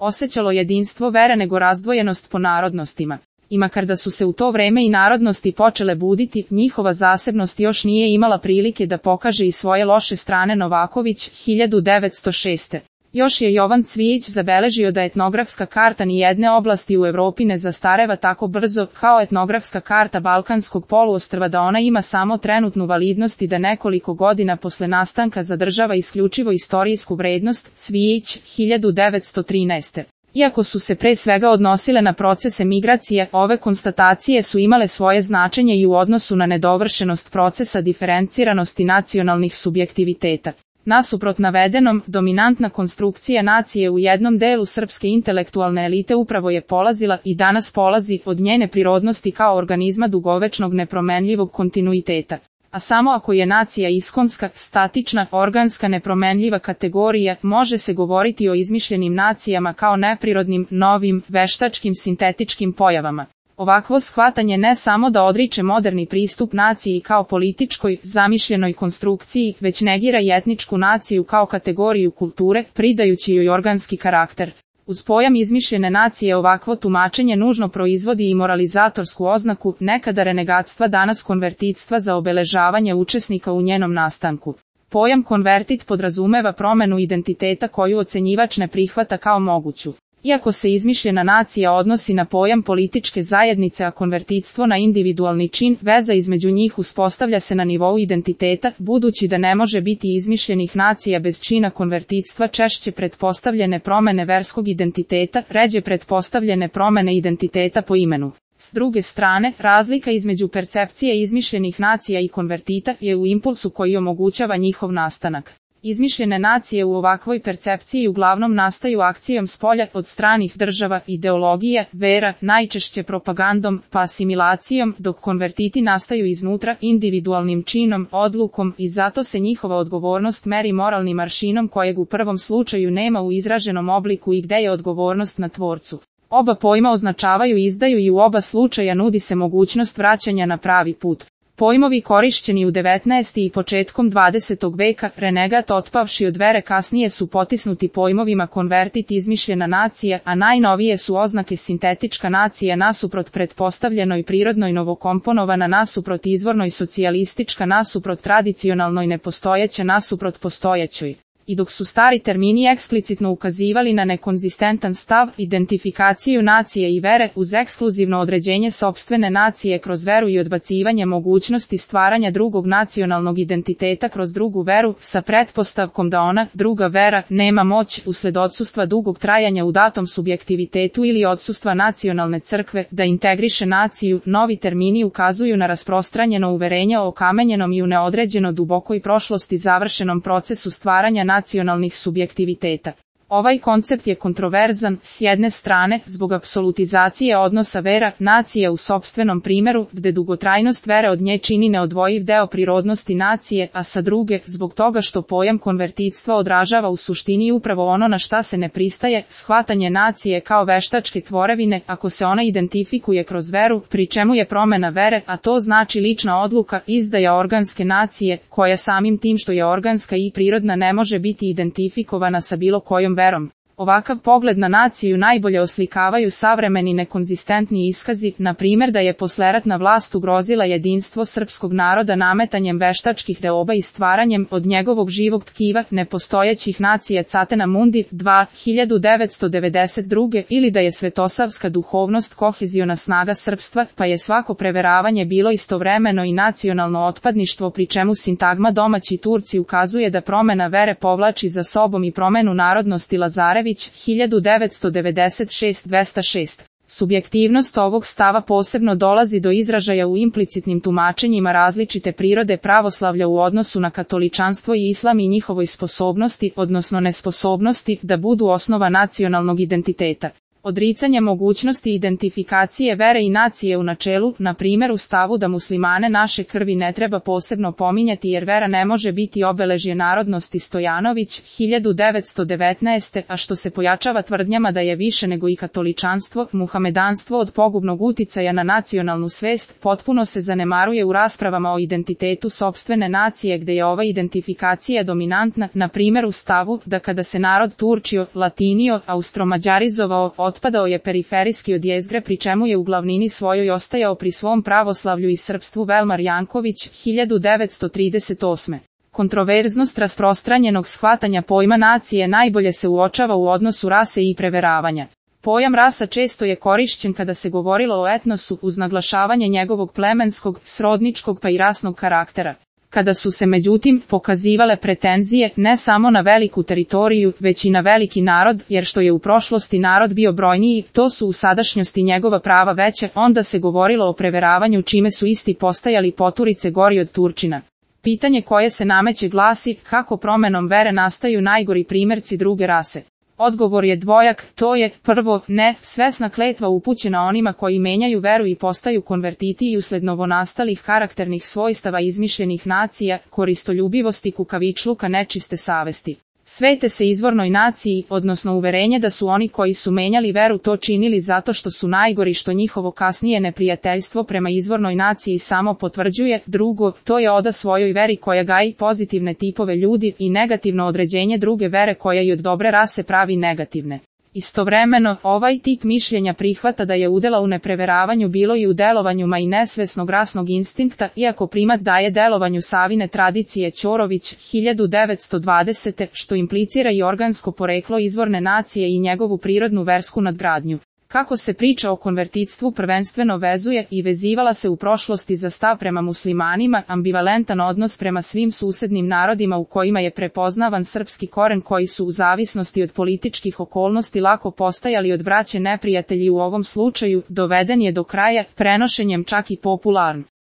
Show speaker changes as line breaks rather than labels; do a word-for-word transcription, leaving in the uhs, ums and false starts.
osećalo jedinstvo vere nego razdvojenost po narodnostima. I makar da su se u to vreme i narodnosti počele buditi, njihova zasebnost još nije imala prilike da pokaže i svoje loše strane. Novaković, hiljadu devetsto šeste. Još je Jovan Cvijić zabeležio da etnografska karta nijedne oblasti u Evropi ne zastareva tako brzo kao etnografska karta Balkanskog poluostrva, da ona ima samo trenutnu validnost i da nekoliko godina posle nastanka zadržava isključivo istorijsku vrednost. Cvijić, hiljadu devetsto trinaeste. Iako su se pre svega odnosile na procese migracije, ove konstatacije su imale svoje značenje i u odnosu na nedovršenost procesa diferenciranosti nacionalnih subjektiviteta. Nasuprot navedenom, dominantna konstrukcija nacije u jednom delu srpske intelektualne elite upravo je polazila i danas polazi od njene prirodnosti kao organizma dugovečnog nepromenljivog kontinuiteta. A samo ako je nacija iskonska, statična, organska, nepromenljiva kategorija, može se govoriti o izmišljenim nacijama kao neprirodnim, novim, veštačkim, sintetičkim pojavama. Ovakvo shvatanje ne samo da odriče moderni pristup naciji kao političkoj, zamišljenoj konstrukciji, već negira i etničku naciju kao kategoriju kulture, pridajući joj organski karakter. Uz pojam izmišljene nacije ovakvo tumačenje nužno proizvodi i moralizatorsku oznaku, nekada renegatstva, danas konvertitstva za obeležavanje učesnika u njenom nastanku. Pojam konvertit podrazumeva promenu identiteta koju ocenjivač ne prihvata kao moguću. Iako se izmišljena nacija odnosi na pojam političke zajednice, a konvertitstvo na individualni čin, veza između njih uspostavlja se na nivou identiteta, budući da ne može biti izmišljenih nacija bez čina konvertitstva, češće pretpostavljene promene verskog identiteta, ređe pretpostavljene promene identiteta po imenu. S druge strane, razlika između percepcije izmišljenih nacija i konvertita je u impulsu koji omogućava njihov nastanak. Izmišljene nacije u ovakvoj percepciji uglavnom nastaju akcijom spolja od stranih država, ideologije, vera, najčešće propagandom, pa asimilacijom, dok konvertiti nastaju iznutra, individualnim činom, odlukom, i zato se njihova odgovornost meri moralnim aršinom kojeg u prvom slučaju nema u izraženom obliku i gde je odgovornost na tvorcu. Oba pojma označavaju izdaju i u oba slučaja nudi se mogućnost vraćanja na pravi put. Pojmovi korišćeni u devetnaestom i početkom dvadesetog veka, renegat otpavši od vere, kasnije su potisnuti pojmovima konvertit, izmišljena nacija, a najnovije su oznake sintetička nacija nasuprot pretpostavljenoj prirodnoj, novokomponovana nasuprot izvornoj, socijalistička nasuprot tradicionalnoj, nepostojeća nasuprot postojećoj. I dok su stari termini eksplicitno ukazivali na nekonzistentan stav, identifikaciju nacije i vere, uz ekskluzivno određenje sopstvene nacije kroz veru i odbacivanje mogućnosti stvaranja drugog nacionalnog identiteta kroz drugu veru, sa pretpostavkom da ona, druga vera, nema moć, usled odsustva dugog trajanja u datom subjektivitetu ili odsustva nacionalne crkve, da integriše naciju, novi termini ukazuju na rasprostranjeno uverenje o okamenjenom i u neodređeno dubokoj prošlosti završenom procesu stvaranja nacionalnih subjektiviteta. Ovaj koncept je kontroverzan, s jedne strane, zbog apsolutizacije odnosa vera, nacije u sopstvenom primjeru, gde dugotrajnost vere od nje čini neodvojiv deo prirodnosti nacije, a sa druge, zbog toga što pojam konvertitstva odražava u suštini upravo ono na šta se ne pristaje, shvatanje nacije kao veštačke tvorevine, ako se ona identifikuje kroz veru, pri čemu je promena vere, a to znači lična odluka, izdaja organske nacije, koja samim tim što je organska i prirodna ne može biti identifikovana sa bilo kojom verom. Ovakav pogled na naciju najbolje oslikavaju savremeni nekonzistentni iskazi, na primjer da je posleratna vlast ugrozila jedinstvo srpskog naroda nametanjem veštačkih deoba i stvaranjem od njegovog živog tkiva nepostojećih nacija Catena Mundi, dva, hiljadu devetsto devedeset druge, ili da je svetosavska duhovnost koheziona snaga srpstva, pa je svako preveravanje bilo istovremeno i nacionalno otpadništvo, pri čemu sintagma domaći Turci ukazuje da promena vere povlači za sobom i promenu narodnosti. Lazarević, hiljadu devetsto devedeset šest dvesta šest. Subjektivnost ovog stava posebno dolazi do izražaja u implicitnim tumačenjima različite prirode pravoslavlja u odnosu na katoličanstvo i islam i njihovoj sposobnosti, odnosno nesposobnosti, da budu osnova nacionalnog identiteta. Odricanje mogućnosti identifikacije vere i nacije u načelu, na primjer u stavu da muslimane naše krvi ne treba posebno pominjati jer vera ne može biti obeležje narodnosti Stojanović, hiljadu devetsto devetnaeste. a što se pojačava tvrdnjama da je više nego i katoličanstvo, muhamedanstvo od pogubnog uticaja na nacionalnu svest, potpuno se zanemaruje u raspravama o identitetu sopstvene nacije gde je ova identifikacija dominantna, na primjer u stavu da kada se narod Turčio, Latinio, Austromađarizovao, otpadao je periferijski od jezgre pri čemu je u glavnini svojoj ostajao pri svom pravoslavlju i srpstvu. Velmar Janković, hiljadu devetsto trideset osme. Kontroverznost rasprostranjenog shvatanja pojma nacije najbolje se uočava u odnosu rase i preveravanja. Pojam rasa često je korišćen kada se govorilo o etnosu uz naglašavanje njegovog plemenskog, srodničkog pa i rasnog karaktera. Kada su se međutim pokazivale pretenzije ne samo na veliku teritoriju, već i na veliki narod, jer što je u prošlosti narod bio brojniji, to su u sadašnjosti njegova prava veće, onda se govorilo o preveravanju čime su isti postajali poturice gori od Turčina. Pitanje koje se nameće glasi, kako promenom vere nastaju najgori primjerci druge rase? Odgovor je dvojak, to je, prvo, ne, svesna kletva upućena onima koji menjaju veru i postaju konvertiti i usled novonastalih karakternih svojstava izmišljenih nacija, koristoljubivosti, kukavičluka, nečiste savesti. Svete se izvornoj naciji, odnosno uverenje da su oni koji su menjali veru to činili zato što su najgori, što njihovo kasnije neprijateljstvo prema izvornoj naciji samo potvrđuje. Drugo, to je oda svojoj veri koja gaji pozitivne tipove ljudi i negativno određenje druge vere koja i od dobre rase pravi negativne. Istovremeno, ovaj tip mišljenja prihvata da je udela u nepreveravanju bilo i u delovanju ma i nesvesnog rasnog instinkta, iako primat daje delovanju Savine tradicije Ćorović, hiljadu devetsto dvadesete. što implicira i organsko poreklo izvorne nacije i njegovu prirodnu versku nadgradnju. Kako se priča o konvertitstvu prvenstveno vezuje i vezivala se u prošlosti za stav prema muslimanima, ambivalentan odnos prema svim susednim narodima u kojima je prepoznavan srpski koren koji su u zavisnosti od političkih okolnosti lako postajali od braće neprijatelji u ovom slučaju, doveden je do kraja, prenošenjem čak i popularno.